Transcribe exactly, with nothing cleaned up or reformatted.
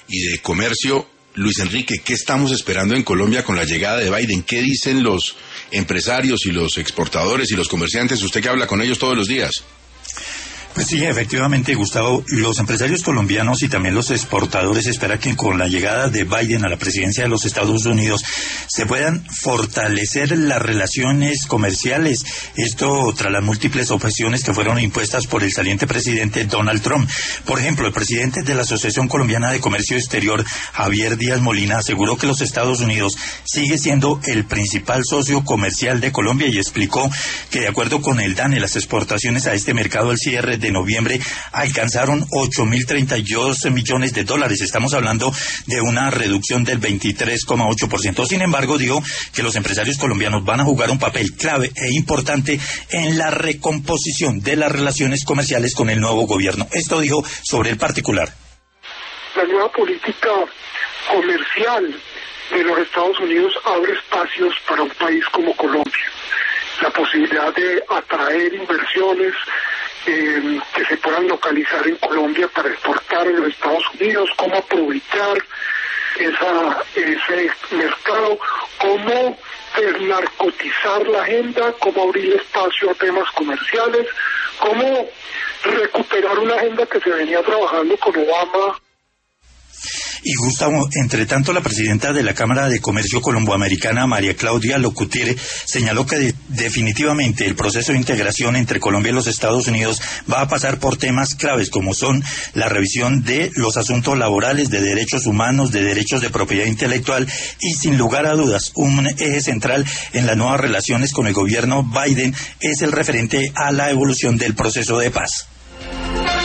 y de Comercio. Luis Enrique, ¿qué estamos esperando en Colombia con la llegada de Biden? ¿Qué dicen los empresarios y los exportadores y los comerciantes? Usted que habla con ellos todos los días. Pues sí, efectivamente, Gustavo, los empresarios colombianos y también los exportadores esperan que con la llegada de Biden a la presidencia de los Estados Unidos se puedan fortalecer las relaciones comerciales. Esto tras las múltiples objeciones que fueron impuestas por el saliente presidente Donald Trump. Por ejemplo, el presidente de la Asociación Colombiana de Comercio Exterior, Javier Díaz Molina, aseguró que los Estados Unidos sigue siendo el principal socio comercial de Colombia y explicó que de acuerdo con el DANE, las exportaciones a este mercado al cierre de noviembre alcanzaron ocho mil treinta y dos millones de dólares. Estamos hablando de una reducción del veintitrés coma ocho por ciento. Sin embargo, dijo que los empresarios colombianos van a jugar un papel clave e importante en la recomposición de las relaciones comerciales con el nuevo gobierno. Esto dijo sobre el particular. La nueva política comercial de los Estados Unidos abre espacios para un país como Colombia. La posibilidad de atraer inversiones Eh, que se puedan localizar en Colombia para exportar en los Estados Unidos, cómo aprovechar esa, ese mercado, cómo desnarcotizar la agenda, cómo abrir espacio a temas comerciales, cómo recuperar una agenda que se venía trabajando con Obama. Y Gustavo, entre tanto, la presidenta de la Cámara de Comercio Colomboamericana, María Claudia Locutiere, señaló que de, definitivamente el proceso de integración entre Colombia y los Estados Unidos va a pasar por temas claves como son la revisión de los asuntos laborales, de derechos humanos, de derechos de propiedad intelectual y, sin lugar a dudas, un eje central en las nuevas relaciones con el gobierno Biden es el referente a la evolución del proceso de paz.